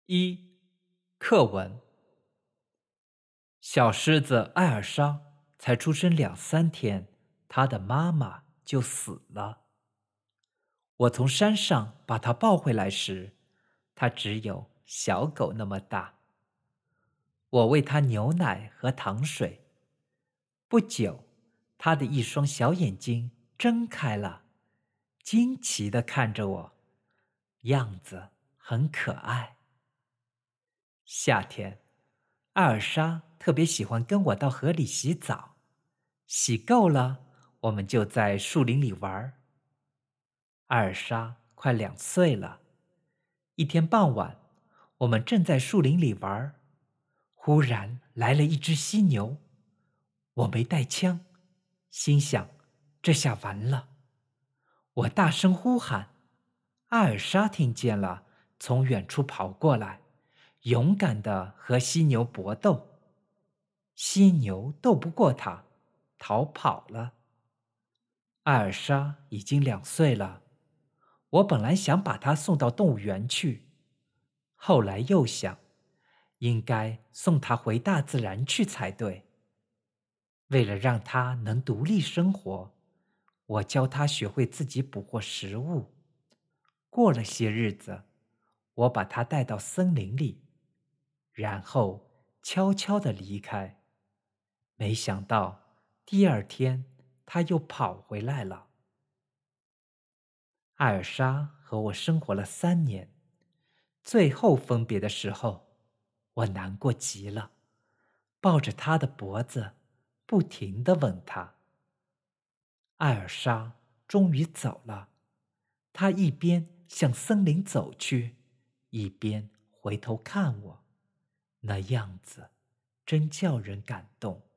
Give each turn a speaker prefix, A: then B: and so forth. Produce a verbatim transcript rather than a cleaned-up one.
A: 一、课文。小狮子艾尔莎才出生两三天，她的妈妈就死了。我从山上把她抱回来时，她只有小狗那么大。我喂她牛奶和糖水。不久，她的一双小眼睛睁开了，惊奇地看着我，样子很可爱。夏天，艾尔莎特别喜欢跟我到河里洗澡，洗够了，我们就在树林里玩。艾尔莎快两岁了。一天傍晚，我们正在树林里玩，忽然来了一只犀牛。我没带枪，心想这下完了。我大声呼喊，艾尔莎听见了，从远处跑过来，勇敢地和犀牛搏斗。犀牛斗不过他，逃跑了。艾尔莎已经两岁了，我本来想把她送到动物园去，后来又想，应该送她回大自然去才对。为了让她能独立生活，我教她学会自己捕获食物。过了些日子，我把她带到森林里，然后悄悄地离开。没想到第二天她又跑回来了。艾尔莎和我生活了三年，最后分别的时候，我难过极了，抱着她的脖子，不停地吻她。艾尔莎终于走了，她一边向森林走去，一边回头看我，那样子真叫人感动。